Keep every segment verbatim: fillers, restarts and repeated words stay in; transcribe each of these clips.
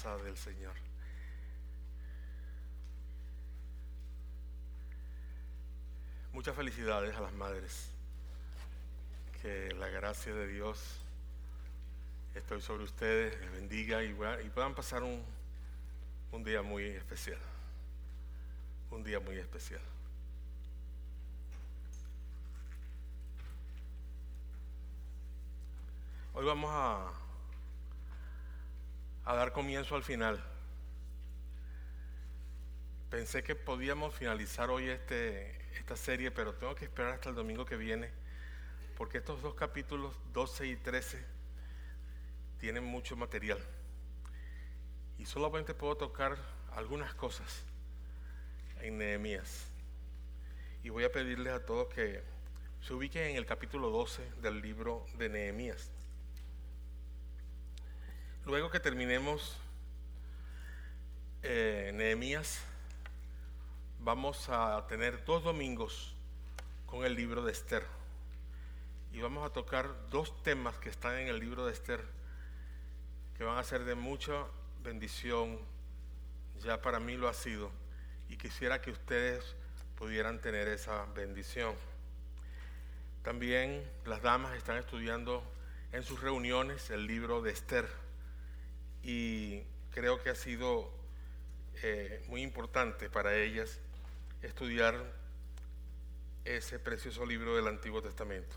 casa del Señor. Muchas felicidades a las madres. Que la gracia de Dios esté sobre ustedes, les bendiga y, y puedan pasar un, un día muy especial. Un día muy especial. Hoy vamos a, a dar comienzo al final. Pensé que podíamos finalizar hoy este, esta serie, pero tengo que esperar hasta el domingo que viene, porque estos dos capítulos, doce y trece, tienen mucho material. Y solamente puedo tocar algunas cosas en Nehemías. Y voy a pedirles a todos que se ubiquen en el capítulo doce del libro de Nehemías. Luego que terminemos eh, Nehemías, vamos a tener dos domingos con el libro de Esther. Y vamos a tocar dos temas que están en el libro de Esther, que van a ser de mucha bendición. Ya para mí lo ha sido. Y quisiera que ustedes pudieran tener esa bendición. También las damas están estudiando en sus reuniones el libro de Esther. Y creo que ha sido eh, muy importante para ellas estudiar ese precioso libro del Antiguo Testamento.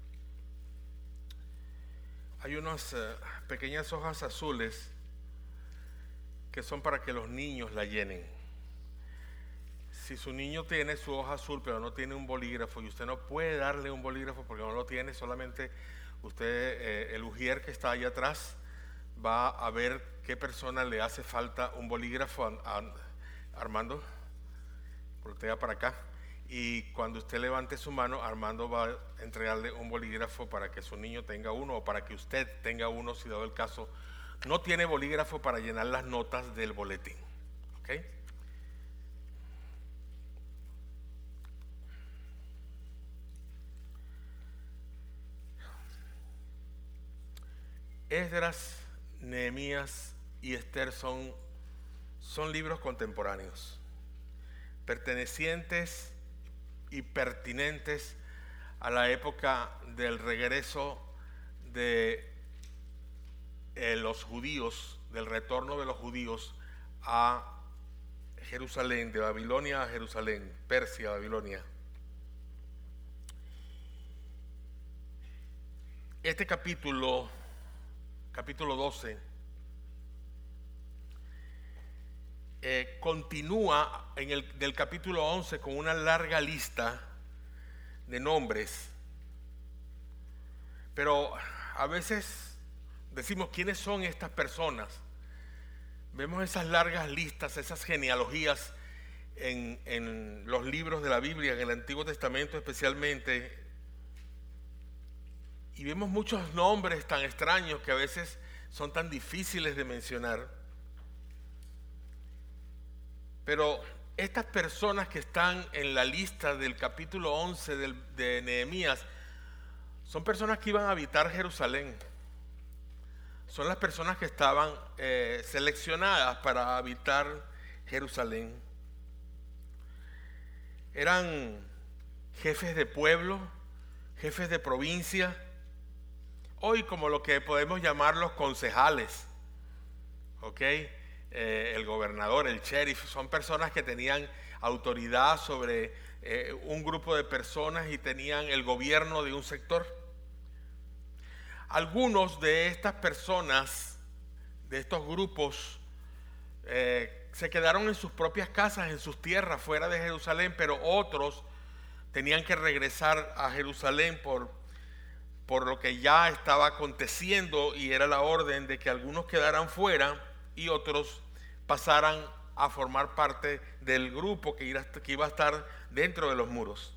Hay unas uh, pequeñas hojas azules que son para que los niños la llenen. Si su niño tiene su hoja azul pero no tiene un bolígrafo y usted no puede darle un bolígrafo porque no lo tiene, solamente usted, eh, el ujier que está allá atrás, va a ver qué persona le hace falta un bolígrafo. A, a, Armando, voltea para acá, y cuando usted levante su mano, Armando va a entregarle un bolígrafo para que su niño tenga uno, o para que usted tenga uno, si dado el caso no tiene bolígrafo para llenar las notas del boletín. ¿Okay? Esdras, Nehemías y Esther son, son libros contemporáneos, pertenecientes y pertinentes a la época del regreso de eh, los judíos, del retorno de los judíos a Jerusalén, de Babilonia a Jerusalén, Persia a Babilonia. Este capítulo, capítulo doce, Eh, continúa en el del capítulo once con una larga lista de nombres, pero a veces decimos ¿quiénes son estas personas? Vemos esas largas listas, esas genealogías en, en los libros de la Biblia, en el Antiguo Testamento especialmente, y vemos muchos nombres tan extraños que a veces son tan difíciles de mencionar. Pero estas personas que están en la lista del capítulo once del, de Nehemías son personas que iban a habitar Jerusalén. Son las personas que estaban eh, seleccionadas para habitar Jerusalén. Eran jefes de pueblo, jefes de provincia, hoy como lo que podemos llamar los concejales, ¿ok? Eh, el gobernador, el sheriff, son personas que tenían autoridad sobre eh, un grupo de personas y tenían el gobierno de un sector. Algunos de estas personas, de estos grupos, eh, se quedaron en sus propias casas, en sus tierras, fuera de Jerusalén, pero otros tenían que regresar a Jerusalén por, por lo que ya estaba aconteciendo, y era la orden de que algunos quedaran fuera y otros pasaran a formar parte del grupo que iba a estar dentro de los muros.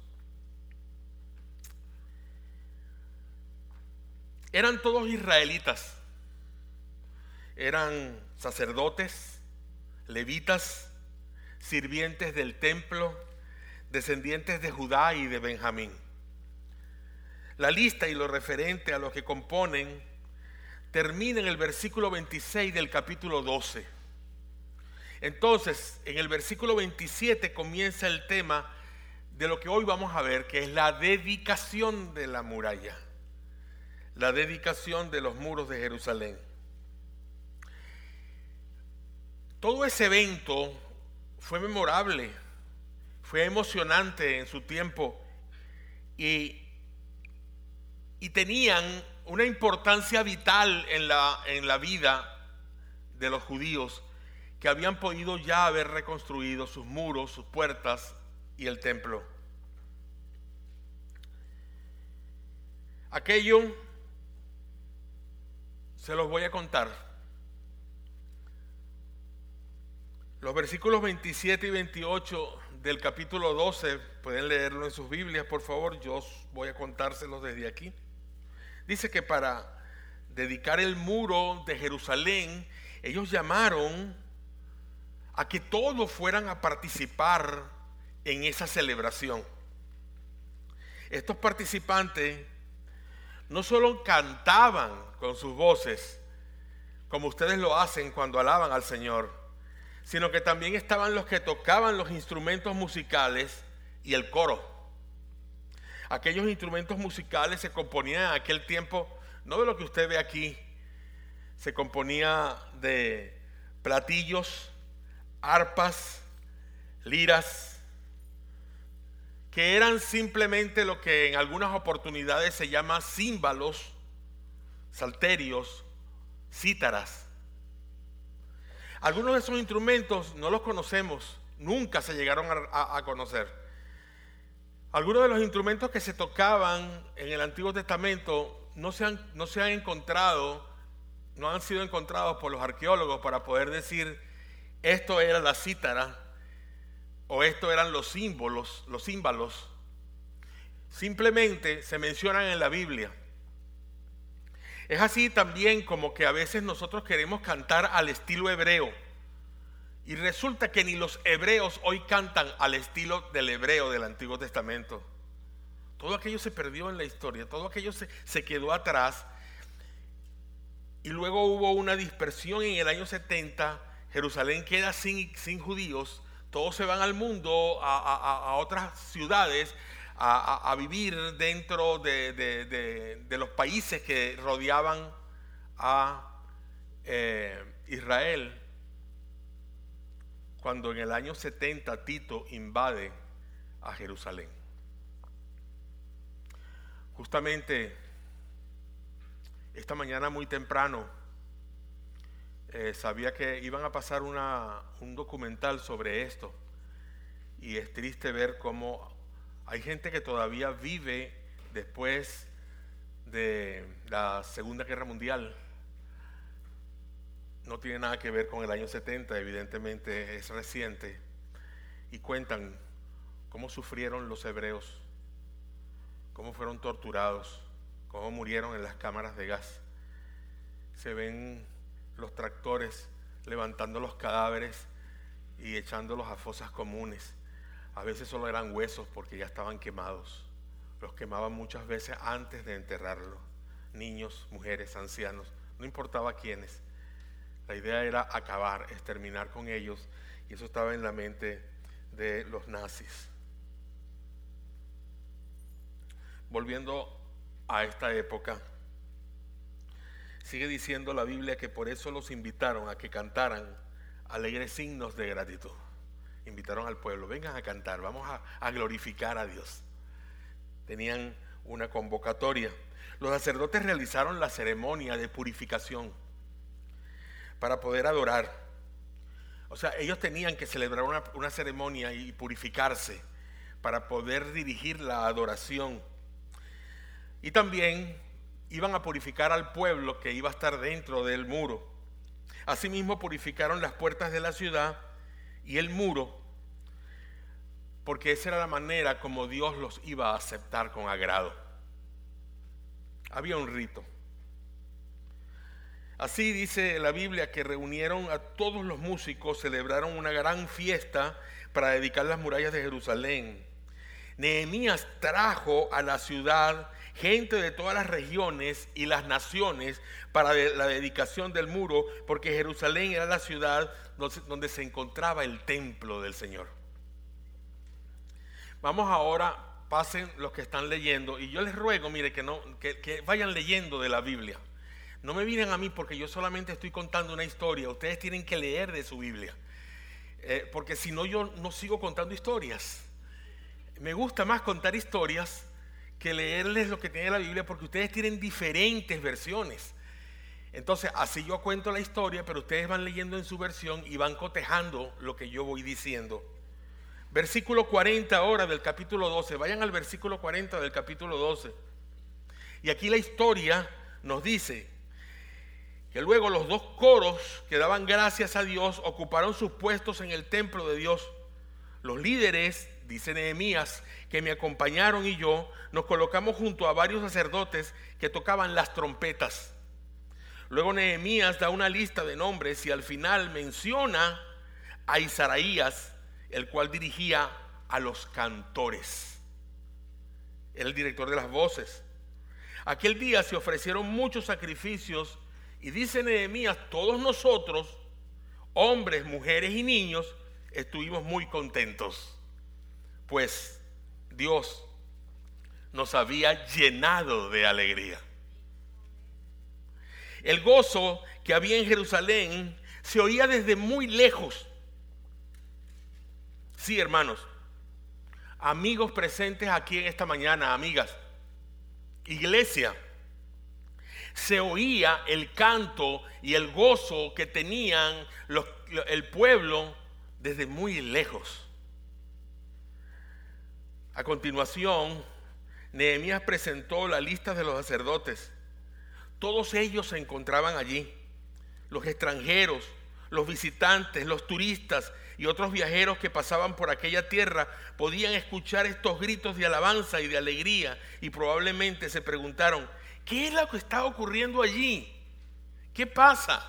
Eran todos israelitas, eran sacerdotes, levitas, sirvientes del templo, descendientes de Judá y de Benjamín. La lista y lo referente a los que componen termina en el versículo veintiséis del capítulo doce. Entonces, en el versículo veintisiete comienza el tema de lo que hoy vamos a ver, que es la dedicación de la muralla, la dedicación de los muros de Jerusalén. Todo ese evento fue memorable, fue emocionante en su tiempo y, y tenían una importancia vital en la, en la vida de los judíos, que habían podido ya haber reconstruido sus muros, sus puertas y el templo. Aquello se los voy a contar. Los versículos veintisiete y veintiocho del capítulo doce, pueden leerlo en sus Biblias, por favor, yo voy a contárselos desde aquí. Dice que para dedicar el muro de Jerusalén, ellos llamaron a que todos fueran a participar en esa celebración. Estos participantes no solo cantaban con sus voces, como ustedes lo hacen cuando alaban al Señor, sino que también estaban los que tocaban los instrumentos musicales y el coro. Aquellos instrumentos musicales se componían en aquel tiempo, no de lo que usted ve aquí, se componía de platillos, arpas, liras, que eran simplemente lo que en algunas oportunidades se llama címbalos, salterios, cítaras. Algunos de esos instrumentos no los conocemos, nunca se llegaron a, a, a conocer. Algunos de los instrumentos que se tocaban en el Antiguo Testamento no se han, no se han encontrado, no han sido encontrados por los arqueólogos para poder decir esto era la cítara o esto eran los símbolos, los címbalos. Simplemente se mencionan en la Biblia. Es así también como que a veces nosotros queremos cantar al estilo hebreo y resulta que ni los hebreos hoy cantan al estilo del hebreo del Antiguo Testamento. Todo aquello se perdió en la historia, todo aquello se, se quedó atrás y luego hubo una dispersión en el año setenta. Jerusalén queda sin, sin judíos, todos se van al mundo, a, a, a otras ciudades, a, a, a vivir dentro de, de, de, de los países que rodeaban a eh, Israel. Cuando en el año setenta Tito invade a Jerusalén. Justamente esta mañana muy temprano eh, sabía que iban a pasar una, un documental sobre esto y es triste ver cómo hay gente que todavía vive después de la Segunda Guerra Mundial. No tiene nada que ver con el año setenta, evidentemente es reciente, y cuentan cómo sufrieron los hebreos, cómo fueron torturados, cómo murieron en las cámaras de gas. Se ven los tractores levantando los cadáveres y echándolos a fosas comunes. A veces solo eran huesos porque ya estaban quemados. Los quemaban muchas veces antes de enterrarlos. Niños, mujeres, ancianos, no importaba quiénes. La idea era acabar, exterminar con ellos, y eso estaba en la mente de los nazis. Volviendo a esta época, sigue diciendo la Biblia que por eso los invitaron a que cantaran alegres himnos de gratitud. Invitaron al pueblo, vengan a cantar, vamos a, a glorificar a Dios. Tenían una convocatoria. Los sacerdotes realizaron la ceremonia de purificación para poder adorar. O sea, ellos tenían que celebrar una, una ceremonia y purificarse para poder dirigir la adoración. Y también iban a purificar al pueblo que iba a estar dentro del muro. Asimismo purificaron las puertas de la ciudad y el muro, porque esa era la manera como Dios los iba a aceptar con agrado. Había un rito. Así dice la Biblia que reunieron a todos los músicos, celebraron una gran fiesta para dedicar las murallas de Jerusalén. Nehemías trajo a la ciudad gente de todas las regiones y las naciones para la dedicación del muro, porque Jerusalén era la ciudad donde se encontraba el templo del Señor. Vamos ahora, pasen los que están leyendo, y yo les ruego, mire, que, no, que, que vayan leyendo de la Biblia. No me miren a mí porque yo solamente estoy contando una historia. Ustedes tienen que leer de su Biblia, eh, porque si no, yo no sigo contando historias. Me gusta más contar historias que leerles lo que tiene la Biblia, porque ustedes tienen diferentes versiones. Entonces así yo cuento la historia, pero ustedes van leyendo en su versión y van cotejando lo que yo voy diciendo. Versículo cuarenta ahora del capítulo doce. Vayan al versículo cuarenta del capítulo doce. Y aquí la historia nos dice que luego los dos coros que daban gracias a Dios ocuparon sus puestos en el templo de Dios. Los líderes, dice Nehemías, que me acompañaron y yo, nos colocamos junto a varios sacerdotes que tocaban las trompetas. Luego Nehemías da una lista de nombres y al final menciona a Isaraías, el cual dirigía a los cantores. Era el director de las voces. Aquel día se ofrecieron muchos sacrificios y dice Nehemías, todos nosotros, hombres, mujeres y niños, estuvimos muy contentos, pues Dios nos había llenado de alegría. El gozo que había en Jerusalén se oía desde muy lejos. Sí, hermanos, amigos presentes aquí en esta mañana, amigas, iglesia, se oía el canto y el gozo que tenían los, el pueblo desde muy lejos. A continuación, Nehemías presentó la lista de los sacerdotes. Todos ellos se encontraban allí. Los extranjeros, los visitantes, los turistas y otros viajeros que pasaban por aquella tierra podían escuchar estos gritos de alabanza y de alegría, y probablemente se preguntaron, ¿qué es lo que está ocurriendo allí? ¿Qué pasa?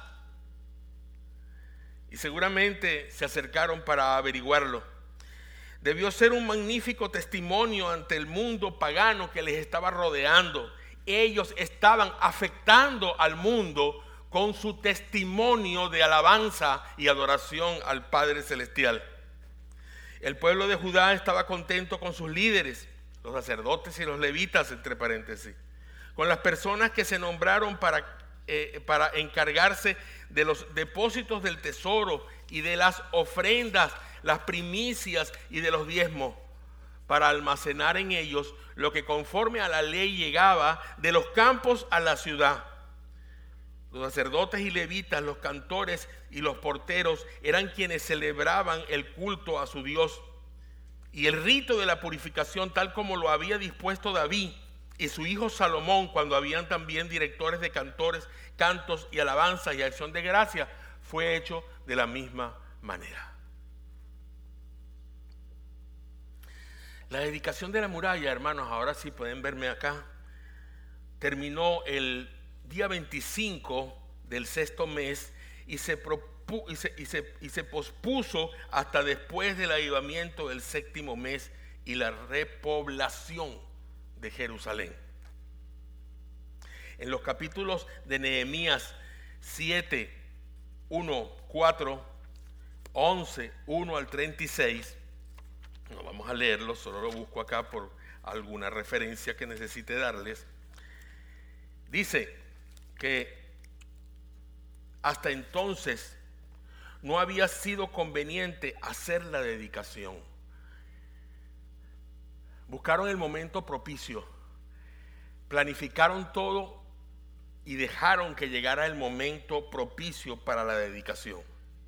Y seguramente se acercaron para averiguarlo. Debió ser un magnífico testimonio ante el mundo pagano que les estaba rodeando. Ellos estaban afectando al mundo con su testimonio de alabanza y adoración al Padre Celestial. El pueblo de Judá estaba contento con sus líderes, los sacerdotes y los levitas, entre paréntesis, con las personas que se nombraron para, eh, para encargarse de los depósitos del tesoro y de las ofrendas, las primicias y de los diezmos, para almacenar en ellos lo que conforme a la ley llegaba de los campos a la ciudad. Los sacerdotes y levitas, los cantores y los porteros eran quienes celebraban el culto a su Dios. Y el rito de la purificación, tal como lo había dispuesto David y su hijo Salomón, cuando habían también directores de cantores, cantos y alabanzas y acción de gracia, fue hecho de la misma manera. La dedicación de la muralla, hermanos, ahora sí pueden verme acá, terminó el día veinticinco del sexto mes y se, propu- y, se, y, se, y se pospuso hasta después del avivamiento del séptimo mes y la repoblación de Jerusalén. En los capítulos de Nehemías siete, uno, cuatro, once, uno al treinta y seis, no vamos a leerlo, solo lo busco acá por alguna referencia que necesite darles. Dice que hasta entonces no había sido conveniente hacer la dedicación. Buscaron el momento propicio, planificaron todo y dejaron que llegara el momento propicio para la dedicación.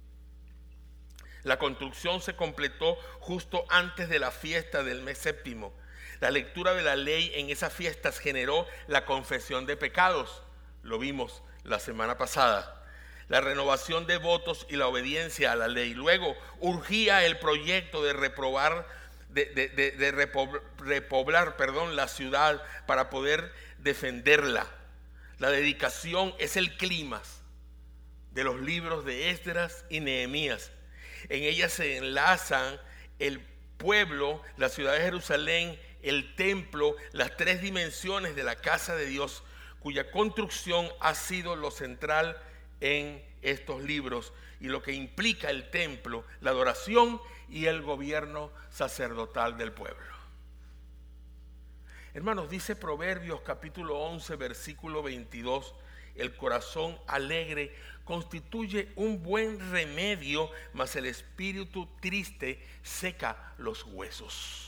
La construcción se completó justo antes de la fiesta del mes séptimo. La lectura de la ley en esas fiestas generó la confesión de pecados. Lo vimos la semana pasada. La renovación de votos y la obediencia a la ley. Luego urgía el proyecto de reprobar, de, de, de, de repoblar, repoblar, perdón, la ciudad para poder defenderla. La dedicación es el clímax de los libros de Esdras y Nehemías. En ella se enlazan el pueblo, la ciudad de Jerusalén el templo, las tres dimensiones de la casa de Dios, cuya construcción ha sido lo central en estos libros y lo que implica el templo, la adoración y el gobierno sacerdotal del pueblo. Hermanos, dice Proverbios capítulo once, versículo veintidós, el corazón alegre constituye un buen remedio, mas el espíritu triste seca los huesos.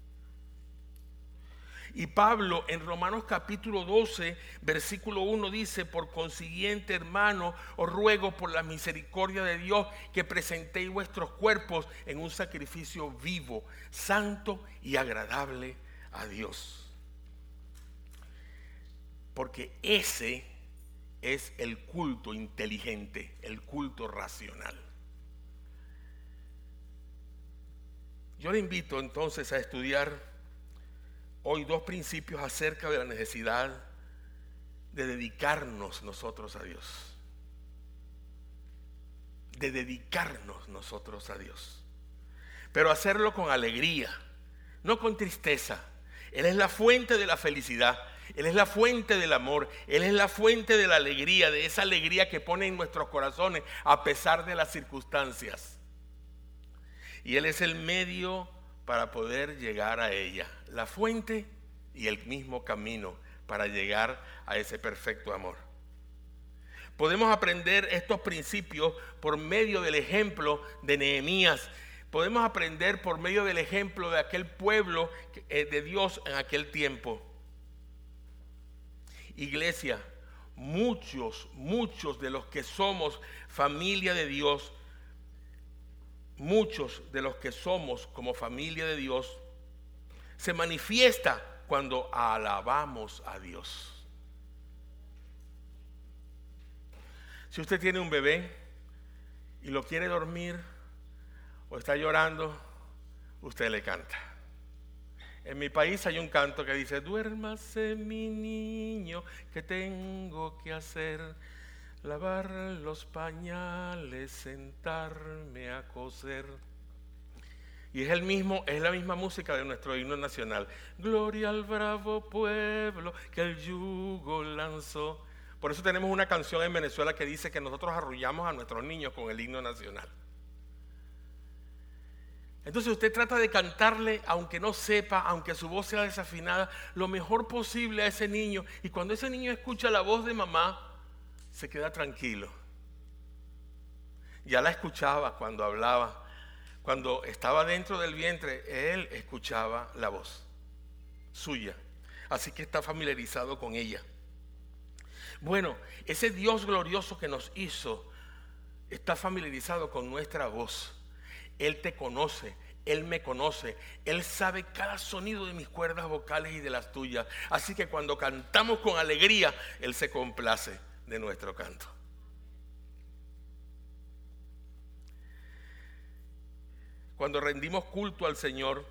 Y Pablo en Romanos capítulo doce, versículo uno dice: por consiguiente, hermano, os ruego por la misericordia de Dios que presentéis vuestros cuerpos en un sacrificio vivo, santo y agradable a Dios. Porque ese es el culto inteligente, el culto racional. Yo le invito entonces a estudiar hoy dos principios acerca de la necesidad de dedicarnos nosotros a Dios. De dedicarnos nosotros a Dios. Pero hacerlo con alegría, no con tristeza. Él es la fuente de la felicidad. Él es la fuente del amor. Él es la fuente de la alegría, de esa alegría que pone en nuestros corazones a pesar de las circunstancias. Y Él es el medio para poder llegar a ella, la fuente y el mismo camino para llegar a ese perfecto amor. Podemos aprender estos principios por medio del ejemplo de Nehemías. Podemos aprender por medio del ejemplo de aquel pueblo de Dios en aquel tiempo. Iglesia, muchos, muchos de los que somos familia de Dios, muchos de los que somos como familia de Dios, se manifiesta cuando alabamos a Dios. Si usted tiene un bebé y lo quiere dormir o está llorando, usted le canta. En mi país hay un canto que dice: duérmase mi niño, que tengo que hacer, lavar los pañales, sentarme a coser. Y es el mismo, es la misma música de nuestro himno nacional. Gloria al bravo pueblo que el yugo lanzó. Por eso tenemos una canción en Venezuela que dice que nosotros arrullamos a nuestros niños con el himno nacional. Entonces usted trata de cantarle, aunque no sepa, aunque su voz sea desafinada, lo mejor posible a ese niño. Y cuando ese niño escucha la voz de mamá, se queda tranquilo. Ya la escuchaba cuando hablaba. Cuando estaba dentro del vientre, él escuchaba la voz suya. Así que está familiarizado con ella. Bueno, ese Dios glorioso que nos hizo está familiarizado con nuestra voz. Él te conoce, Él me conoce, Él sabe cada sonido de mis cuerdas vocales y de las tuyas. Así que cuando cantamos con alegría, Él se complace de nuestro canto. Cuando rendimos culto al Señor,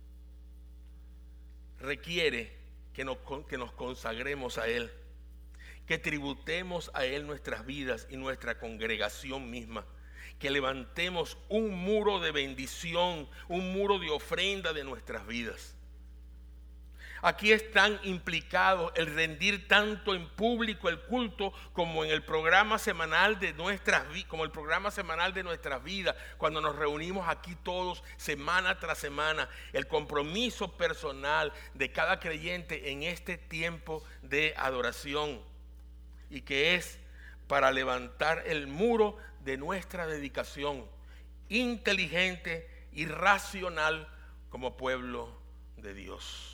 requiere que nos, que nos consagremos a Él, que tributemos a Él nuestras vidas y nuestra congregación misma, que levantemos un muro de bendición, un muro de ofrenda de nuestras vidas. Aquí están implicados el rendir tanto en público el culto como en el programa semanal de nuestras vidas, como el programa semanal de nuestras vidas, cuando nos reunimos aquí todos semana tras semana, el compromiso personal de cada creyente en este tiempo de adoración, y que es para levantar el muro de nuestra dedicación inteligente y racional como pueblo de Dios.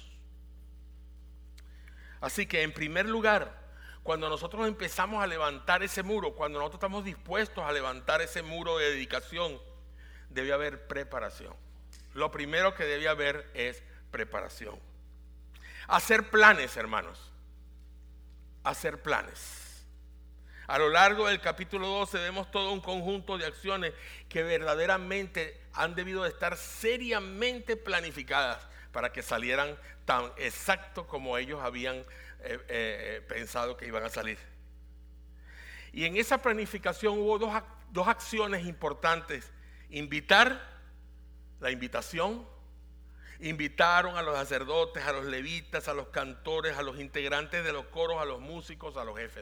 Así que en primer lugar, cuando nosotros empezamos a levantar ese muro, cuando nosotros estamos dispuestos a levantar ese muro de dedicación, debe haber preparación. Lo primero que debe haber es preparación. Hacer planes, hermanos. Hacer planes. A lo largo del capítulo doce vemos todo un conjunto de acciones que verdaderamente han debido de estar seriamente planificadas para que salieran tan exacto como ellos habían eh, eh, pensado que iban a salir. Y en esa planificación hubo dos, dos acciones importantes: invitar, la invitación, Invitaron a los sacerdotes, a los levitas, a los cantores, a los integrantes de los coros, a los músicos, a los jefes.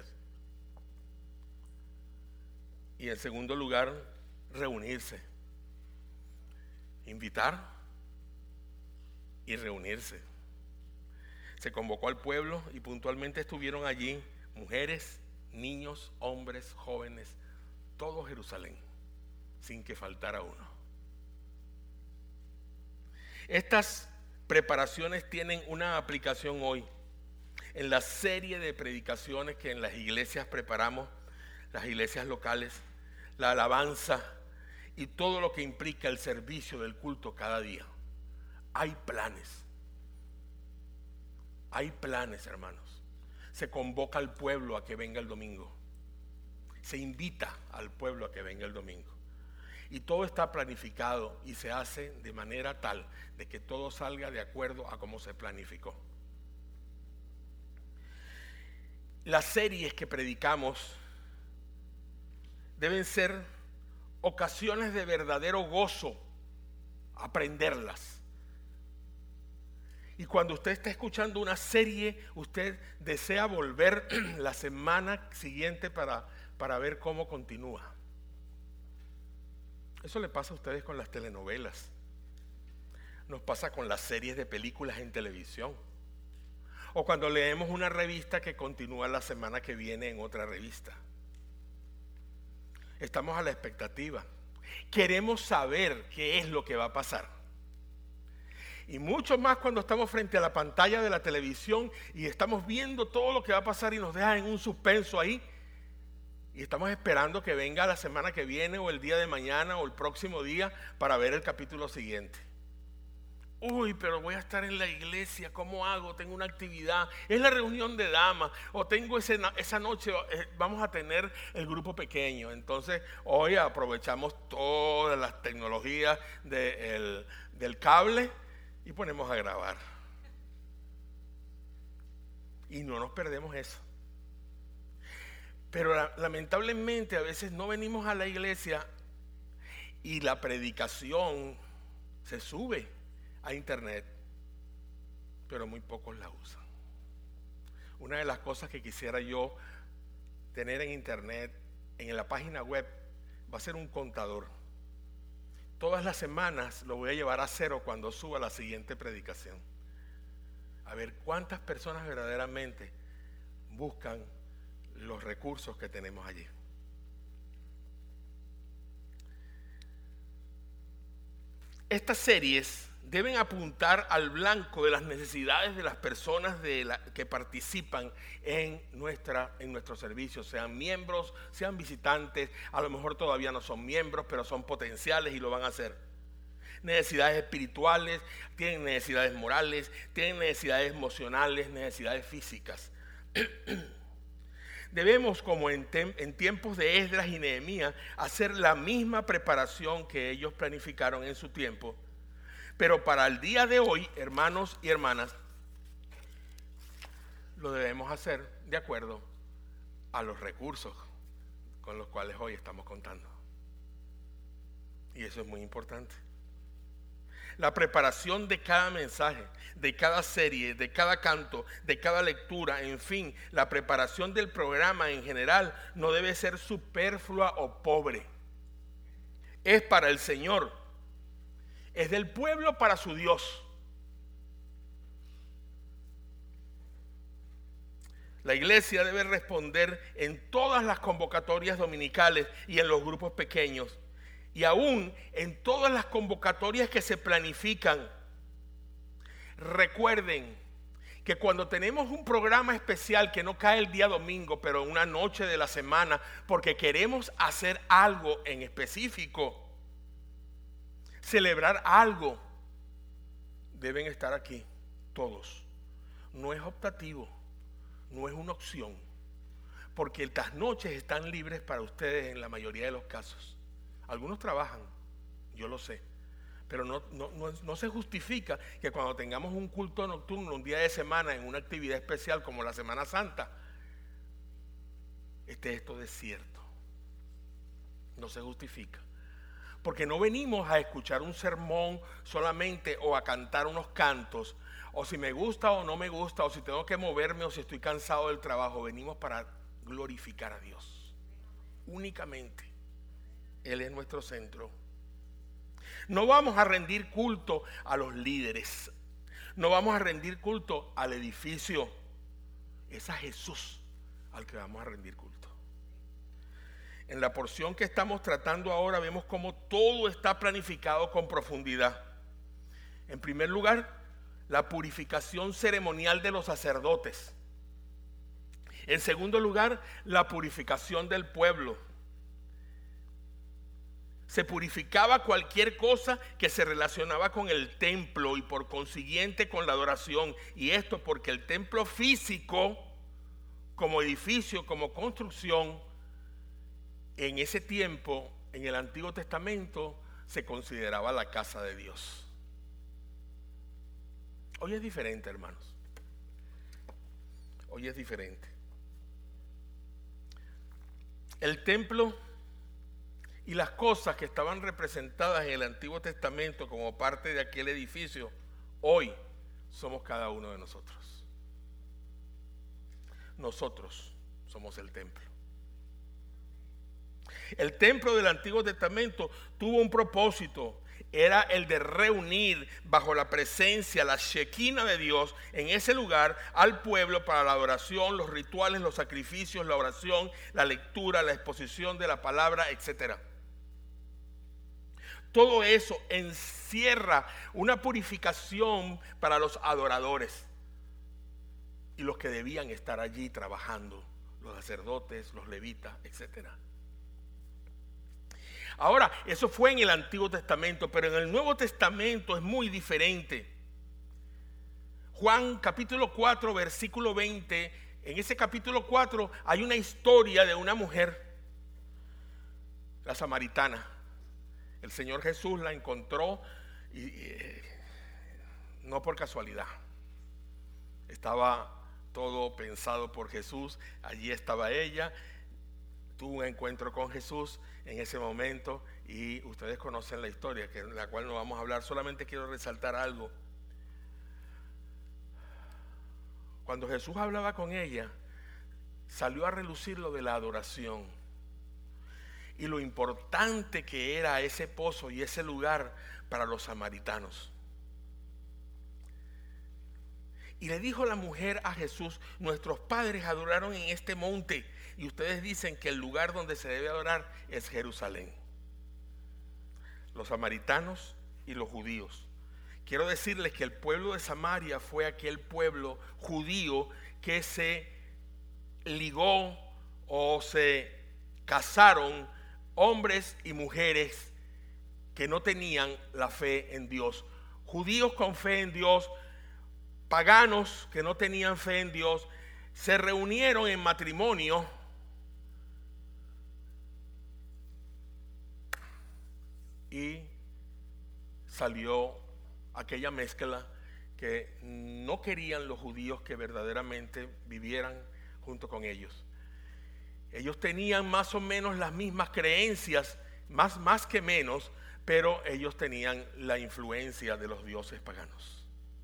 Y en segundo lugar, reunirse. Invitar y reunirse. Se convocó al pueblo y puntualmente estuvieron allí mujeres, niños, hombres, jóvenes, todo Jerusalén, sin que faltara uno. Estas preparaciones tienen una aplicación hoy. En la serie de predicaciones que en las iglesias preparamos, las iglesias locales, la alabanza y todo lo que implica el servicio del culto cada día. Hay planes. Hay planes, hermanos. Se convoca al pueblo a que venga el domingo. Se invita al pueblo a que venga el domingo. Y todo está planificado y se hace de manera tal de que todo salga de acuerdo a cómo se planificó. Las series que predicamos deben ser ocasiones de verdadero gozo, aprenderlas. Y cuando usted está escuchando una serie, usted desea volver la semana siguiente para, para ver cómo continúa. Eso le pasa a ustedes con las telenovelas. Nos pasa con las series de películas en televisión. O cuando leemos una revista que continúa la semana que viene en otra revista. Estamos a la expectativa. Queremos saber qué es lo que va a pasar. Y mucho más cuando estamos frente a la pantalla de la televisión y estamos viendo todo lo que va a pasar y nos deja en un suspenso ahí. Y estamos esperando que venga la semana que viene o el día de mañana o el próximo día para ver el capítulo siguiente. Uy, pero voy a estar en la iglesia, ¿cómo hago? Tengo una actividad, es la reunión de damas, o tengo ese, esa noche, eh, vamos a tener el grupo pequeño. Entonces, hoy aprovechamos todas las tecnologías de el, del cable y ponemos a grabar. Y no nos perdemos eso. Pero la, lamentablemente a veces no venimos a la iglesia y la predicación se sube a internet, pero muy pocos la usan. Una de las cosas que quisiera yo tener en internet, en la página web, va a ser un contador. Todas las semanas lo voy a llevar a cero cuando suba la siguiente predicación. A ver cuántas personas verdaderamente buscan los recursos que tenemos allí. Estas series deben apuntar al blanco de las necesidades de las personas de la, que participan en, nuestra, en nuestro servicio, sean miembros, sean visitantes, a lo mejor todavía no son miembros, pero son potenciales y lo van a hacer. Necesidades espirituales, tienen necesidades morales, tienen necesidades emocionales, necesidades físicas. Debemos, como en, tem- en tiempos de Esdras y Nehemías, hacer la misma preparación que ellos planificaron en su tiempo. Pero para el día de hoy, hermanos y hermanas, lo debemos hacer de acuerdo a los recursos con los cuales hoy estamos contando. Y eso es muy importante. La preparación de cada mensaje, de cada serie, de cada canto, de cada lectura, en fin, la preparación del programa en general no debe ser superflua o pobre. Es para el Señor. Es del pueblo para su Dios. La iglesia debe responder en todas las convocatorias dominicales y en los grupos pequeños. Y aún en todas las convocatorias que se planifican. Recuerden que cuando tenemos un programa especial que no cae el día domingo, pero una noche de la semana, porque queremos hacer algo en específico, celebrar algo, deben estar aquí todos. No es optativo, no es una opción, porque estas noches están libres para ustedes en la mayoría de los casos. Algunos trabajan, yo lo sé, pero no, no, no, no se justifica que cuando tengamos un culto nocturno, un día de semana, en una actividad especial como la Semana Santa, esté esto desierto. No se justifica. Porque no venimos a escuchar un sermón solamente o a cantar unos cantos, o si me gusta o no me gusta, o si tengo que moverme o si estoy cansado del trabajo. Venimos para glorificar a Dios. Únicamente. Él es nuestro centro. No vamos a rendir culto a los líderes. No vamos a rendir culto al edificio. Es a Jesús al que vamos a rendir culto. En la porción que estamos tratando ahora vemos cómo todo está planificado con profundidad. En primer lugar, la purificación ceremonial de los sacerdotes. En segundo lugar, la purificación del pueblo. Se purificaba cualquier cosa que se relacionaba con el templo y por consiguiente con la adoración. Y esto porque el templo físico, como edificio, como construcción, en ese tiempo, en el Antiguo Testamento, se consideraba la casa de Dios. Hoy es diferente, hermanos. Hoy es diferente. El templo y las cosas que estaban representadas en el Antiguo Testamento como parte de aquel edificio, hoy somos cada uno de nosotros. Nosotros somos el templo. El templo del Antiguo Testamento tuvo un propósito. Era el de reunir bajo la presencia, la Shekinah de Dios en ese lugar al pueblo para la adoración, los rituales, los sacrificios, la oración, la lectura, la exposición de la palabra, etcétera. Todo eso encierra una purificación para los adoradores y los que debían estar allí trabajando, los sacerdotes, los levitas, etcétera. Ahora, eso fue en el Antiguo Testamento, pero en el Nuevo Testamento es muy diferente. Juan capítulo cuatro, versículo veinte, en ese capítulo cuatro hay una historia de una mujer, la samaritana. El Señor Jesús la encontró y, y, no por casualidad. Estaba todo pensado por Jesús, allí estaba ella. Tuvo un encuentro con Jesús en ese momento y ustedes conocen la historia, que la cual no vamos a hablar. Solamente quiero resaltar algo. Cuando Jesús hablaba con ella, salió a relucir lo de la adoración y lo importante que era ese pozo y ese lugar para los samaritanos. Y le dijo la mujer a Jesús: nuestros padres adoraron en este monte, y ustedes dicen que el lugar donde se debe adorar es Jerusalén. Los samaritanos y los judíos. Quiero decirles que el pueblo de Samaria fue aquel pueblo judío que se ligó o se casaron hombres y mujeres que no tenían la fe en Dios. Judíos con fe en Dios, paganos que no tenían fe en Dios, se reunieron en matrimonio y salió aquella mezcla que no querían los judíos que verdaderamente vivieran junto con ellos. Ellos tenían más o menos las mismas creencias, más, más que menos, pero ellos tenían la influencia de los dioses paganos.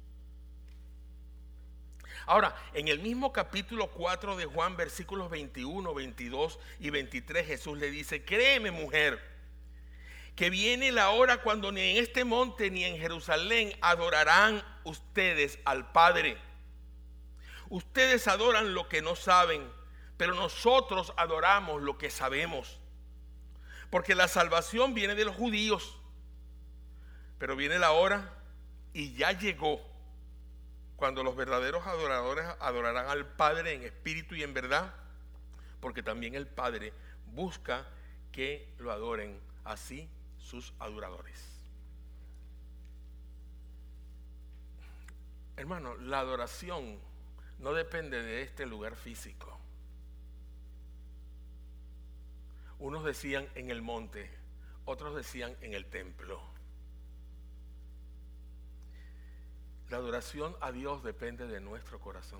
Ahora, en el mismo capítulo cuatro de Juan, versículos veintiuno, veintidós y veintitrés, Jesús le dice: créeme, mujer, que viene la hora cuando ni en este monte ni en Jerusalén adorarán ustedes al Padre. Ustedes adoran lo que no saben, pero nosotros adoramos lo que sabemos. Porque la salvación viene de los judíos, pero viene la hora y ya llegó cuando los verdaderos adoradores adorarán al Padre en espíritu y en verdad, porque también el Padre busca que lo adoren así sus adoradores. Hermano, la adoración no depende de este lugar físico. Unos decían en el monte, otros decían en el templo. La adoración a Dios depende de nuestro corazón.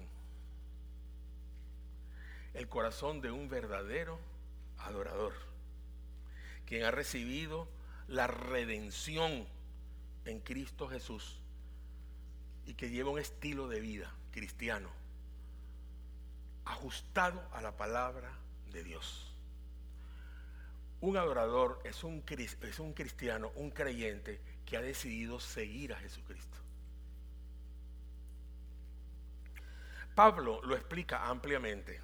El corazón de un verdadero adorador, quien ha recibido la redención en Cristo Jesús y que lleva un estilo de vida cristiano ajustado a la palabra de Dios. Un adorador es un, es un cristiano, un creyente que ha decidido seguir a Jesucristo. Pablo lo explica ampliamente.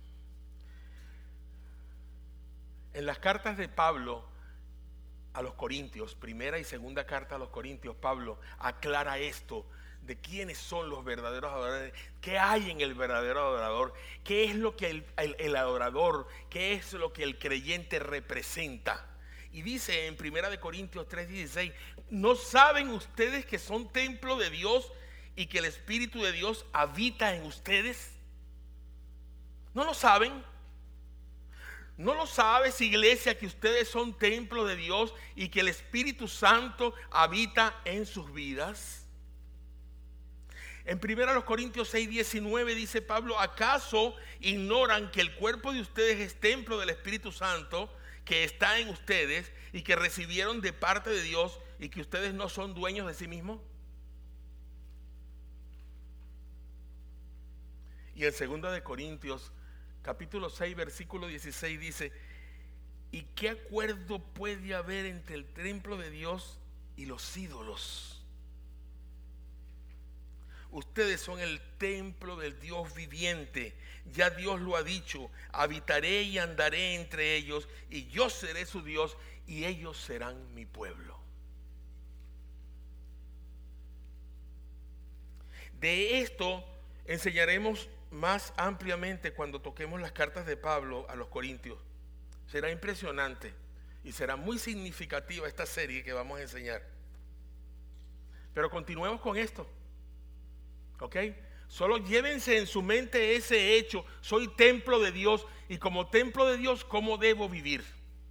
En las cartas de Pablo a los Corintios, primera y segunda carta a los Corintios, Pablo aclara esto de quiénes son los verdaderos adoradores, qué hay en el verdadero adorador, qué es lo que el, el, el adorador, qué es lo que el creyente representa. Y dice en primera de Corintios tres dieciséis, ¿no saben ustedes que son templo de Dios y que el Espíritu de Dios habita en ustedes? ¿No lo saben? ¿No lo sabes, iglesia, que ustedes son templo de Dios y que el Espíritu Santo habita en sus vidas? En primera Corintios seis diecinueve dice Pablo, ¿acaso ignoran que el cuerpo de ustedes es templo del Espíritu Santo que está en ustedes y que recibieron de parte de Dios y que ustedes no son dueños de sí mismos? Y en segunda de Corintios capítulo seis versículo dieciséis dice, ¿y qué acuerdo puede haber entre el templo de Dios y los ídolos? Ustedes son el templo del Dios viviente. Ya Dios lo ha dicho, habitaré y andaré entre ellos y yo seré su Dios y ellos serán mi pueblo. De esto enseñaremos más ampliamente cuando toquemos las cartas de Pablo a los Corintios. Será impresionante y será muy significativa esta serie que vamos a enseñar. Pero continuemos con esto. ¿Ok? Solo llévense en su mente ese hecho. Soy templo de Dios y como templo de Dios, ¿cómo debo vivir?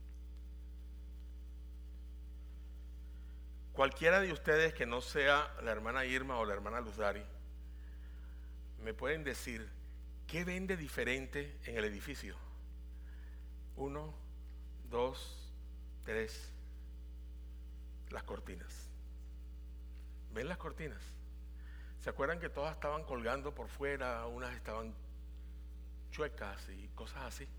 Cualquiera de ustedes que no sea la hermana Irma o la hermana Luz Dari, me pueden decir qué ven de diferente en el edificio. Uno, dos, tres. Las cortinas. ¿Ven las cortinas? ¿Se acuerdan que todas estaban colgando por fuera? Unas estaban chuecas y cosas así.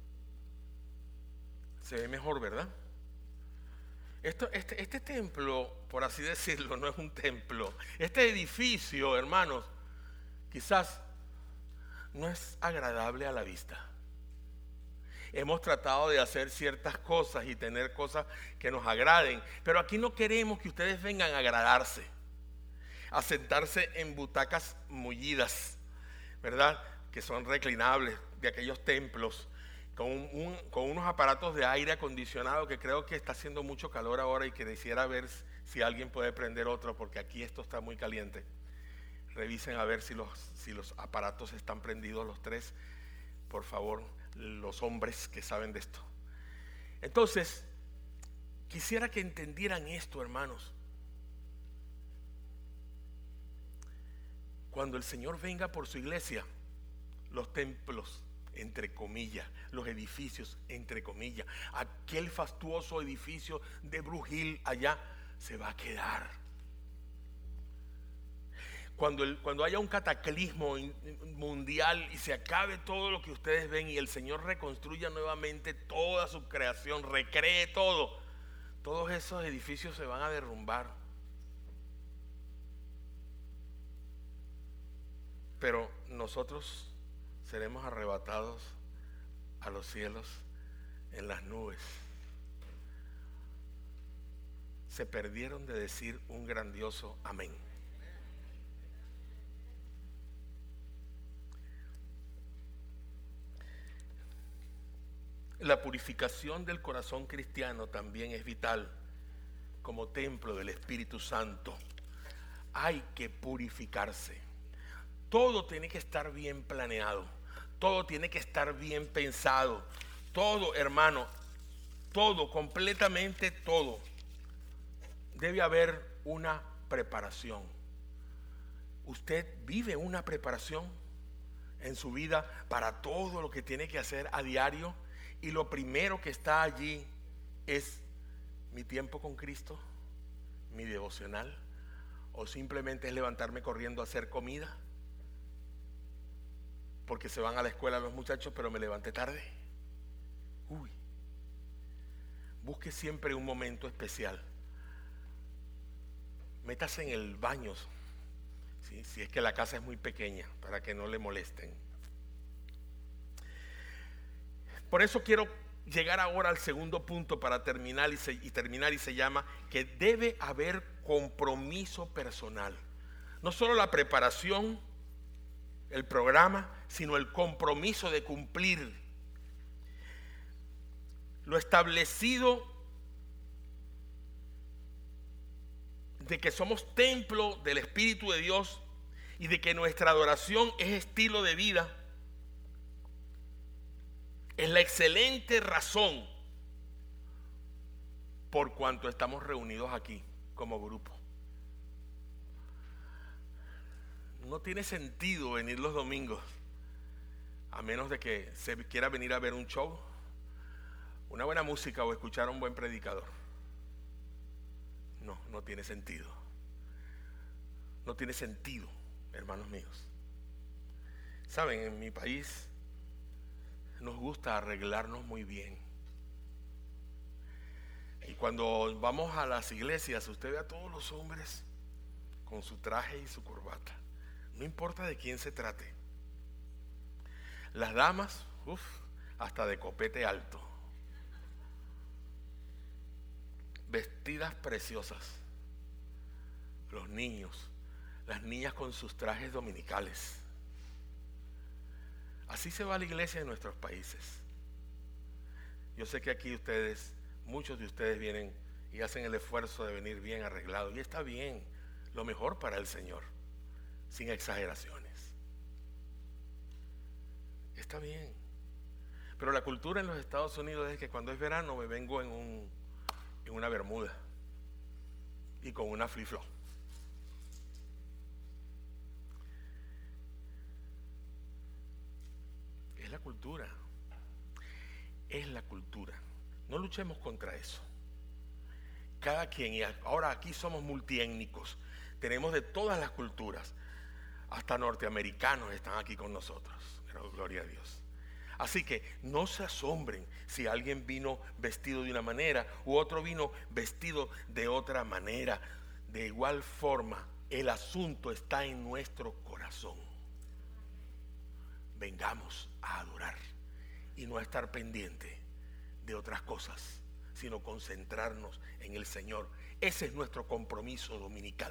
Se ve mejor, ¿verdad? Esto, este, este templo, por así decirlo, no es un templo. Este edificio, hermanos, quizás no es agradable a la vista. Hemos tratado de hacer ciertas cosas y tener cosas que nos agraden, pero aquí no queremos que ustedes vengan a agradarse, a sentarse en butacas mullidas, ¿verdad? Que son reclinables, de aquellos templos con, un, con unos aparatos de aire acondicionado, que creo que está haciendo mucho calor ahora y que quisiera ver si alguien puede prender otro, porque aquí esto está muy caliente. Revisen a ver si los, si los aparatos están prendidos los tres, por favor, los hombres que saben de esto. Entonces, quisiera que entendieran esto, hermanos. Cuando el Señor venga por su iglesia, los templos, entre comillas, los edificios, entre comillas, aquel fastuoso edificio de Brujil allá, se va a quedar. Cuando, el, cuando haya un cataclismo mundial y se acabe todo lo que ustedes ven y el Señor reconstruya nuevamente toda su creación, recree todo, todos esos edificios se van a derrumbar. Pero nosotros seremos arrebatados a los cielos en las nubes. Se perdieron de decir un grandioso amén. La purificación del corazón cristiano también es vital como templo del Espíritu Santo. Hay que purificarse. Todo tiene que estar bien planeado. Todo tiene que estar bien pensado. Todo, hermano, todo, completamente todo. Debe haber una preparación. Usted vive una preparación en su vida para todo lo que tiene que hacer a diario. Y lo primero que está allí es mi tiempo con Cristo, mi devocional, o simplemente es levantarme corriendo a hacer comida porque se van a la escuela los muchachos, pero me levanté tarde. Uy, busque siempre un momento especial. Métase en el baño, ¿sí? Si es que la casa es muy pequeña, para que no le molesten. Por eso quiero llegar ahora al segundo punto para terminar y, se, y terminar y se llama que debe haber compromiso personal. No solo la preparación, el programa, sino el compromiso de cumplir lo establecido de que somos templo del Espíritu de Dios y de que nuestra adoración es estilo de vida. Es la excelente razón por cuanto estamos reunidos aquí como grupo. No tiene sentido venir los domingos a menos de que se quiera venir a ver un show, una buena música o escuchar a un buen predicador. No, no tiene sentido. No tiene sentido, hermanos míos. Saben, en mi país nos gusta arreglarnos muy bien. Y cuando vamos a las iglesias, usted ve a todos los hombres con su traje y su corbata. No importa de quién se trate. Las damas, uff, hasta de copete alto. Vestidas preciosas. Los niños, las niñas con sus trajes dominicales. Así se va a la iglesia en nuestros países. Yo sé que aquí ustedes, muchos de ustedes vienen y hacen el esfuerzo de venir bien arreglados. Y está bien, lo mejor para el Señor, sin exageraciones. Está bien. Pero la cultura en los Estados Unidos es que cuando es verano me vengo en, un, en una bermuda y con una flip-flop. Es la cultura. Es la cultura. No luchemos contra eso. Cada quien, y ahora aquí somos multiétnicos, tenemos de todas las culturas, hasta norteamericanos están aquí con nosotros. Pero gloria a Dios. Así que no se asombren si alguien vino vestido de una manera u otro vino vestido de otra manera. De igual forma, el asunto está en nuestro corazón. Vengamos a adorar y no a estar pendiente de otras cosas, sino concentrarnos en el Señor. Ese es nuestro compromiso dominical.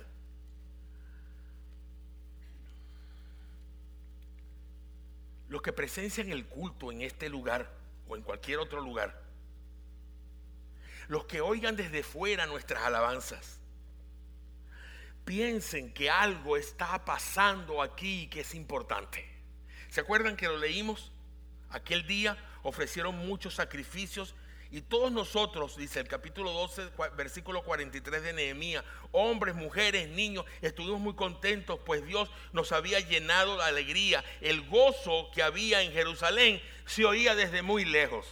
Los que presencian el culto en este lugar o en cualquier otro lugar, los que oigan desde fuera nuestras alabanzas, piensen que algo está pasando aquí y que es importante. ¿Se acuerdan que lo leímos? Aquel día ofrecieron muchos sacrificios y todos nosotros, dice el capítulo doce, versículo cuarenta y tres de Nehemías, hombres, mujeres, niños, estuvimos muy contentos, pues Dios nos había llenado de alegría. El gozo que había en Jerusalén se oía desde muy lejos.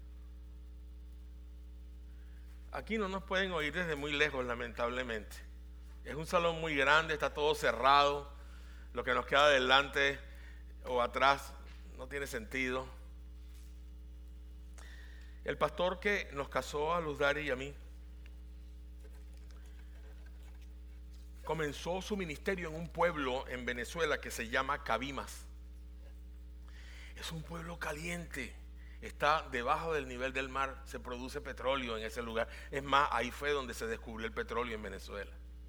Aquí no nos pueden oír desde muy lejos, lamentablemente. Es un salón muy grande, está todo cerrado. Lo que nos queda adelante o atrás no tiene sentido. El pastor que nos casó a Luz Dari y a mí comenzó su ministerio en un pueblo en Venezuela que se llama Cabimas. Es un pueblo caliente, está debajo del nivel del mar, se produce petróleo en ese lugar. Es más, ahí fue donde se descubrió el petróleo en Venezuela.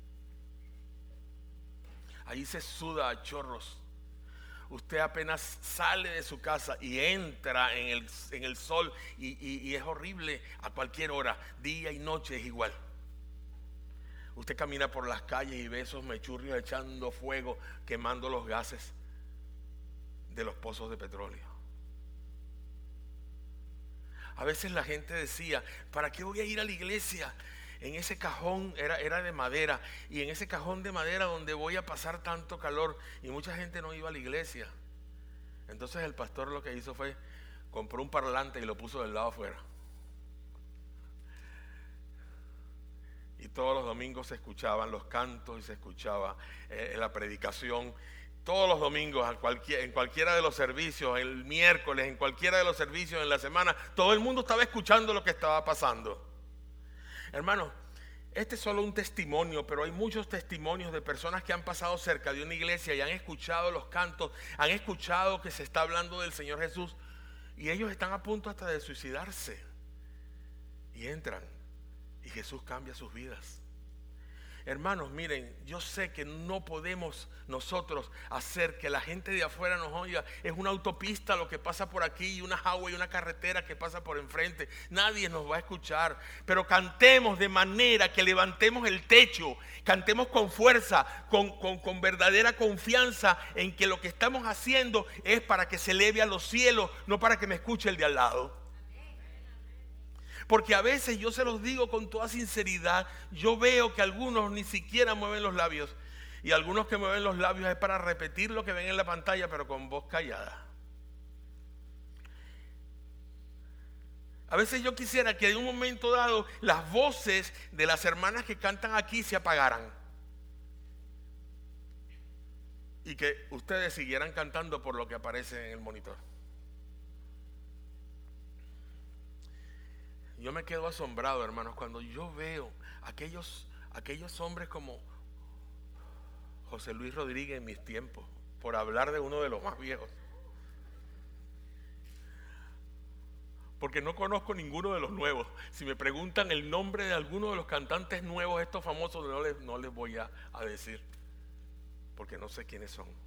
Ahí se suda a chorros. Usted apenas sale de su casa y entra en el, en el sol y, y, y es horrible a cualquier hora, día y noche es igual. Usted camina por las calles y ve esos mechurrios echando fuego, quemando los gases de los pozos de petróleo. A veces la gente decía, ¿para qué voy a ir a la iglesia? En ese cajón era, era de madera, y en ese cajón de madera donde voy a pasar tanto calor, y mucha gente no iba a la iglesia. Entonces el pastor lo que hizo fue compró un parlante y lo puso del lado afuera. Y todos los domingos se escuchaban los cantos y se escuchaba eh, la predicación. Todos los domingos, a cualquier, en cualquiera de los servicios, el miércoles, en cualquiera de los servicios en la semana, todo el mundo estaba escuchando lo que estaba pasando. Hermanos, este es solo un testimonio, pero hay muchos testimonios de personas que han pasado cerca de una iglesia y han escuchado los cantos, han escuchado que se está hablando del Señor Jesús, y ellos están a punto hasta de suicidarse. Y entran, y Jesús cambia sus vidas. Hermanos, miren, yo sé que no podemos nosotros hacer que la gente de afuera nos oiga. Es una autopista lo que pasa por aquí, y una highway, y una carretera que pasa por enfrente. Nadie nos va a escuchar. Pero cantemos de manera que levantemos el techo. Cantemos con fuerza, con, con, con verdadera confianza en que lo que estamos haciendo es para que se eleve a los cielos, no para que me escuche el de al lado. Porque a veces, yo se los digo con toda sinceridad, yo veo que algunos ni siquiera mueven los labios, y algunos que mueven los labios es para repetir lo que ven en la pantalla, pero con voz callada. A veces yo quisiera que en un momento dado las voces de las hermanas que cantan aquí se apagaran y que ustedes siguieran cantando por lo que aparece en el monitor. Yo me quedo asombrado, hermanos, cuando yo veo aquellos, aquellos hombres como José Luis Rodríguez en mis tiempos, por hablar de uno de los más viejos. Porque no conozco ninguno de los nuevos. Si me preguntan el nombre de alguno de los cantantes nuevos, estos famosos, no les, no les voy a, a decir, porque no sé quiénes son.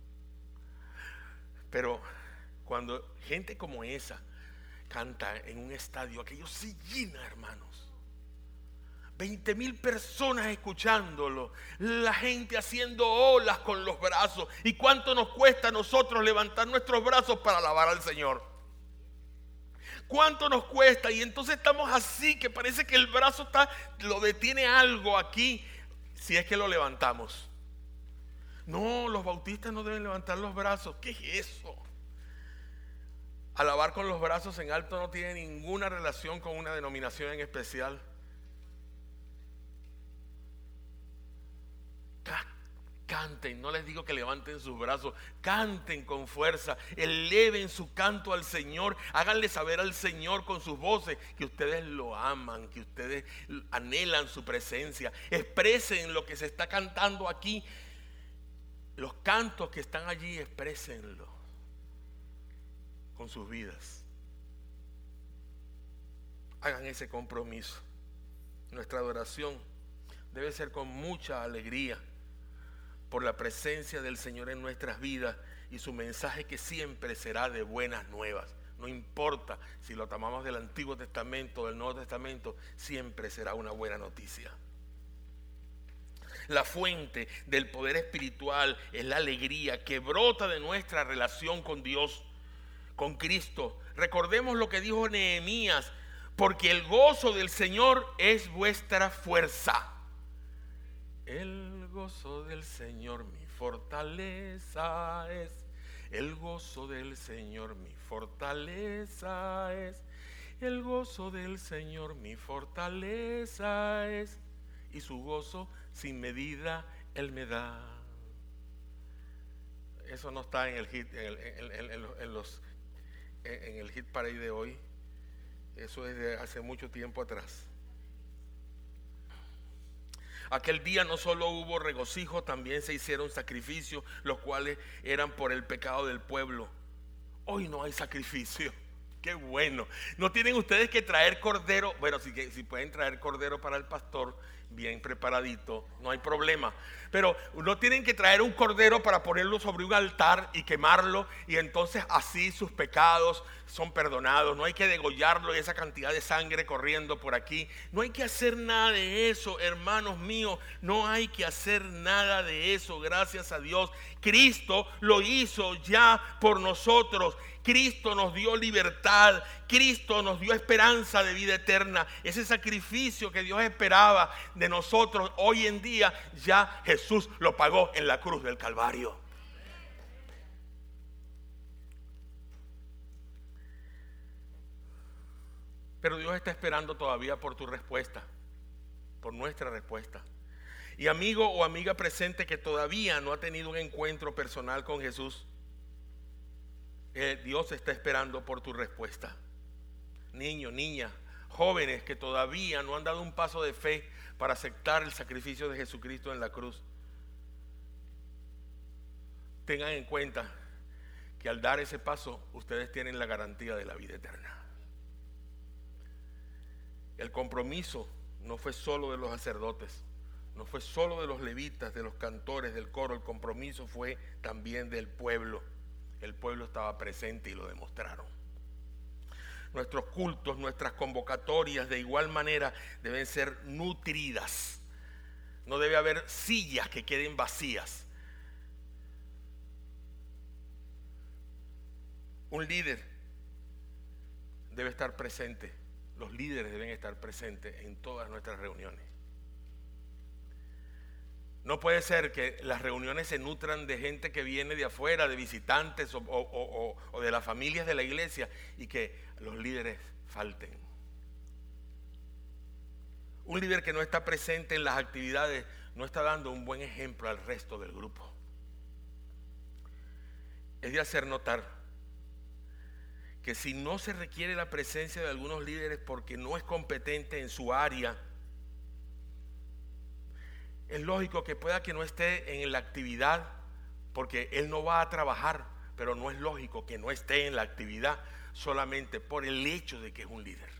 Pero cuando gente como esa canta en un estadio, aquello se llena, hermanos. veinte mil personas escuchándolo, la gente haciendo olas con los brazos. ¿Y cuánto nos cuesta a nosotros levantar nuestros brazos para alabar al Señor? ¿Cuánto nos cuesta? Y entonces estamos así, que parece que el brazo está, lo detiene algo aquí, si es que lo levantamos. No, los bautistas no deben levantar los brazos. ¿Qué es eso? Alabar con los brazos en alto no tiene ninguna relación con una denominación en especial. Canten, no les digo que levanten sus brazos, canten con fuerza, eleven su canto al Señor, háganle saber al Señor con sus voces que ustedes lo aman, que ustedes anhelan su presencia. Expresen lo que se está cantando aquí, los cantos que están allí, exprésenlo con sus vidas. Hagan ese compromiso. Nuestra adoración debe ser con mucha alegría por la presencia del Señor en nuestras vidas y su mensaje, que siempre será de buenas nuevas. No importa si lo tomamos del Antiguo Testamento o del Nuevo Testamento, siempre será una buena noticia. La fuente del poder espiritual es la alegría que brota de nuestra relación con Dios, con Cristo. Recordemos lo que dijo Nehemías: porque el gozo del Señor es vuestra fuerza. El gozo del Señor mi fortaleza es. El gozo del Señor mi fortaleza es. El gozo del Señor mi fortaleza es. Y su gozo sin medida Él me da. Eso no está en el hit, en, el, en, en, en, en los, en el hit parade de hoy. Eso es de hace mucho tiempo atrás. Aquel día no solo hubo regocijo, también se hicieron sacrificios, los cuales eran por el pecado del pueblo. Hoy no hay sacrificio. Qué bueno. No tienen ustedes que traer cordero. Bueno, si, si pueden traer cordero para el pastor bien preparadito, no hay problema. Pero no tienen que traer un cordero para ponerlo sobre un altar y quemarlo, y entonces así sus pecados son perdonados. No hay que degollarlo y esa cantidad de sangre corriendo por aquí. No hay que hacer nada de eso, hermanos míos. No hay que hacer nada de eso, gracias a Dios. Cristo lo hizo ya por nosotros. Cristo nos dio libertad. Cristo nos dio esperanza de vida eterna. Ese sacrificio que Dios esperaba de nosotros, hoy en día ya Jesús lo pagó en la cruz del Calvario. Pero Dios está esperando todavía por tu respuesta. por nuestra respuesta. Y amigo o amiga presente que todavía no ha tenido un encuentro personal con Jesús, eh, Dios está esperando por tu respuesta. Niño, niña, jóvenes que todavía no han dado un paso de fe para aceptar el sacrificio de Jesucristo en la cruz, tengan en cuenta que al dar ese paso ustedes tienen la garantía de la vida eterna. El compromiso no fue solo de los sacerdotes, no fue solo de los levitas, de los cantores, del coro. El compromiso fue también del pueblo. El pueblo estaba presente y lo demostraron. Nuestros cultos, nuestras convocatorias de igual manera deben ser nutridas. No debe haber sillas que queden vacías. Un líder debe estar presente. Los líderes deben estar presentes en todas nuestras reuniones. No puede ser que las reuniones se nutran de gente que viene de afuera, de visitantes o, o, o, o de las familias de la iglesia, y que los líderes falten. Un líder que no está presente en las actividades no está dando un buen ejemplo al resto del grupo. Es de hacer notar que si no se requiere la presencia de algunos líderes porque no es competente en su área, es lógico que pueda que no esté en la actividad porque él no va a trabajar, pero no es lógico que no esté en la actividad solamente por el hecho de que es un líder.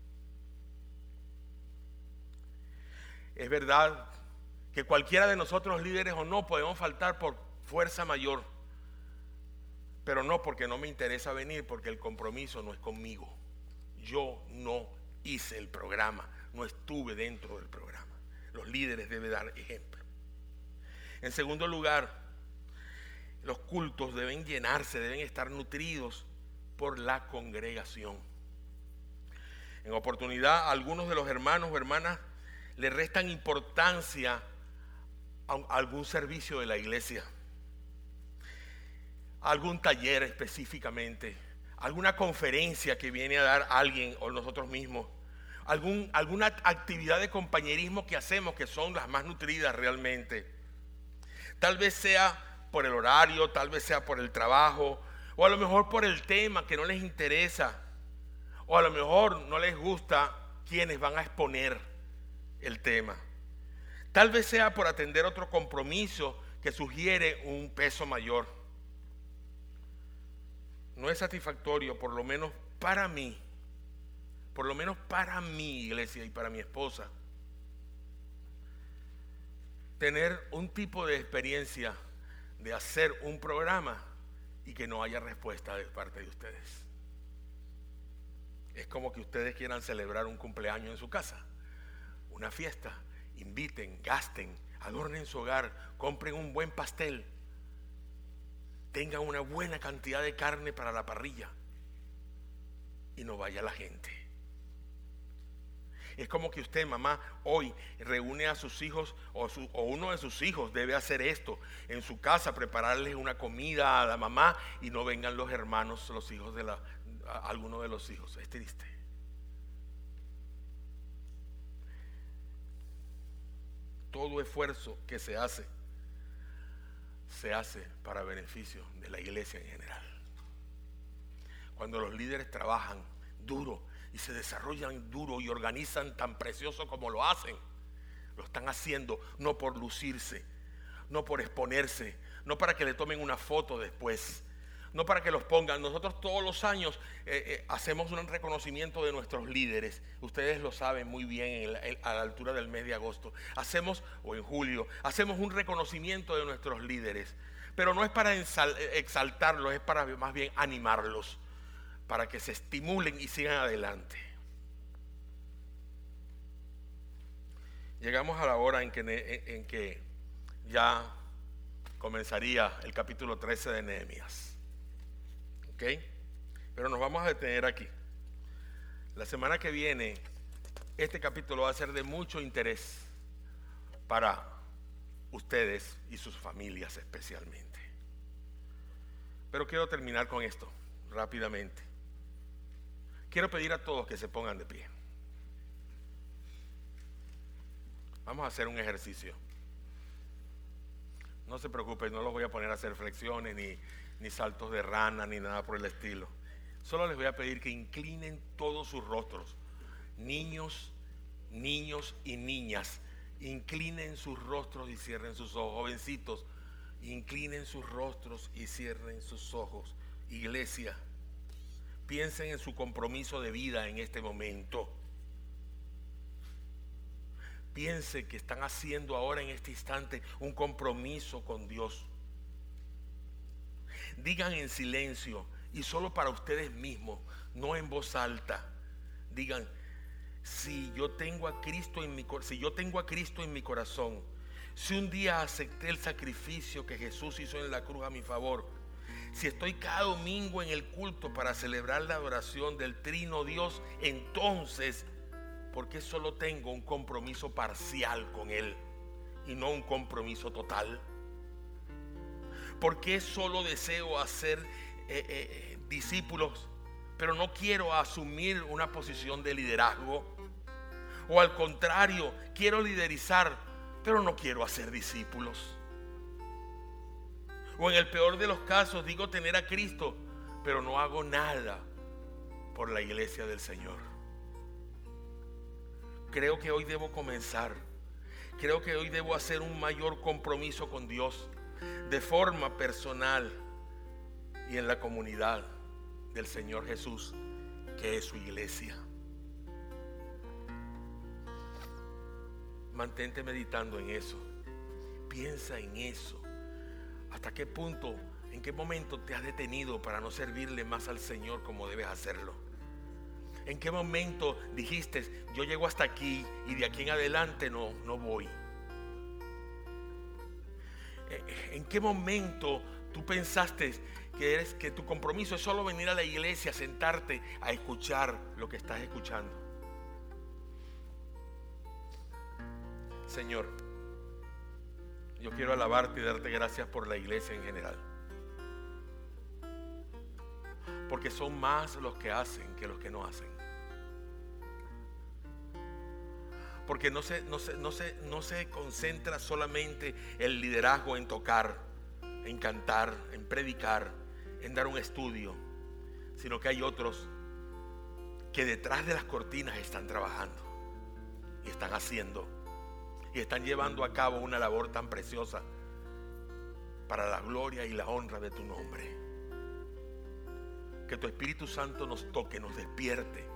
Es verdad que cualquiera de nosotros, líderes o no, podemos faltar por fuerza mayor, pero no porque no me interesa venir, porque el compromiso no es conmigo. Yo no hice el programa, no estuve dentro del programa. Los líderes deben dar ejemplo. En segundo lugar, los cultos deben llenarse, deben estar nutridos por la congregación. En oportunidad, algunos de los hermanos o hermanas le restan importancia a algún servicio de la iglesia, algún taller específicamente, alguna conferencia que viene a dar alguien o nosotros mismos, algún, alguna actividad de compañerismo que hacemos, que son las más nutridas realmente. Tal vez sea por el horario, tal vez sea por el trabajo, o a lo mejor por el tema que no les interesa, o a lo mejor no les gusta quienes van a exponer el tema. Tal vez sea por atender otro compromiso que sugiere un peso mayor. No es satisfactorio, por lo menos para mí, por lo menos para mi iglesia y para mi esposa, tener un tipo de experiencia de hacer un programa y que no haya respuesta de parte de ustedes. Es como que ustedes quieran celebrar un cumpleaños en su casa, una fiesta, inviten, gasten, adornen su hogar, compren un buen pastel, tengan una buena cantidad de carne para la parrilla y no vaya la gente. Es como que usted, mamá, hoy reúne a sus hijos o, su, o uno de sus hijos debe hacer esto en su casa, prepararles una comida a la mamá y no vengan los hermanos, los hijos de la, alguno de los hijos. Es triste. Todo esfuerzo que se hace, se hace para beneficio de la iglesia en general. Cuando los líderes trabajan duro y se desarrollan duro y organizan tan precioso como lo hacen, lo están haciendo no por lucirse, no por exponerse, no para que le tomen una foto después, no para que los pongan. Nosotros todos los años eh, eh, hacemos un reconocimiento de nuestros líderes. Ustedes lo saben muy bien en la, en, a la altura del mes de agosto. Hacemos, o en julio, hacemos un reconocimiento de nuestros líderes. Pero no es para exaltarlos, es para más bien animarlos, para que se estimulen y sigan adelante. Llegamos a la hora en que, en, en que ya comenzaría el capítulo trece de Nehemías. ¿Ok? Pero nos vamos a detener aquí. La semana que viene, este capítulo va a ser de mucho interés para ustedes y sus familias especialmente. Pero quiero terminar con esto rápidamente. Quiero pedir a todos que se pongan de pie. Vamos a hacer un ejercicio. No se preocupen, no los voy a poner a hacer flexiones, ni, ni saltos de rana, ni nada por el estilo. Solo les voy a pedir que inclinen todos sus rostros. Niños, niños y niñas, inclinen sus rostros y cierren sus ojos. Jovencitos, inclinen sus rostros y cierren sus ojos. Iglesia, piensen en su compromiso de vida en este momento. Piensen que están haciendo ahora en este instante un compromiso con Dios. Digan en silencio y solo para ustedes mismos, no en voz alta. Digan: si yo tengo a Cristo en mi si yo tengo a Cristo en mi corazón, si un día acepté el sacrificio que Jesús hizo en la cruz a mi favor, si estoy cada domingo en el culto para celebrar la adoración del Trino Dios, entonces, ¿por qué solo tengo un compromiso parcial con Él y no un compromiso total? ¿Por qué solo deseo hacer eh, eh, discípulos, pero no quiero asumir una posición de liderazgo? O al contrario, quiero liderizar, pero no quiero hacer discípulos. O en el peor de los casos, digo tener a Cristo, pero no hago nada por la iglesia del Señor. Creo que hoy debo comenzar. Creo que hoy debo hacer un mayor compromiso con Dios, de forma personal y en la comunidad del Señor Jesús, que es su iglesia. Mantente meditando en eso. Piensa en eso. ¿Hasta qué punto, en qué momento te has detenido para no servirle más al Señor como debes hacerlo? ¿En qué momento dijiste: yo llego hasta aquí y de aquí en adelante no, no voy? ¿En qué momento tú pensaste que, eres, que tu compromiso es solo venir a la iglesia, sentarte a escuchar lo que estás escuchando? Señor, yo quiero alabarte y darte gracias por la iglesia en general, porque son más los que hacen que los que no hacen. Porque no se, no se, no se, no se concentra solamente el liderazgo en tocar, en cantar, en predicar, en dar un estudio, sino que hay otros que detrás de las cortinas están trabajando y están haciendo y están llevando a cabo una labor tan preciosa para la gloria y la honra de tu nombre. Que tu Espíritu Santo nos toque, nos despierte.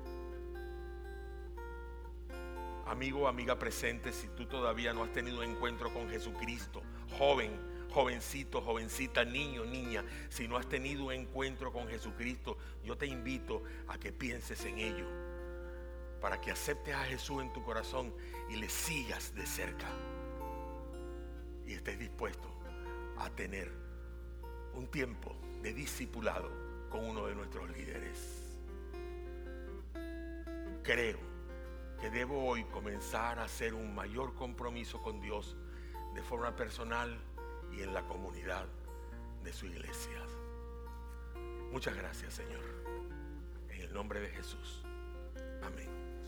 Amigo o amiga presente, si tú todavía no has tenido un encuentro con Jesucristo, joven, jovencito, jovencita, niño, niña, si no has tenido un encuentro con Jesucristo, yo te invito a que pienses en ello, para que aceptes a Jesús en tu corazón y le sigas de cerca y estés dispuesto a tener un tiempo de discipulado con uno de nuestros líderes. Creo que debo hoy comenzar a hacer un mayor compromiso con Dios de forma personal y en la comunidad de su iglesia. Muchas gracias, Señor, en el nombre de Jesús. Amén.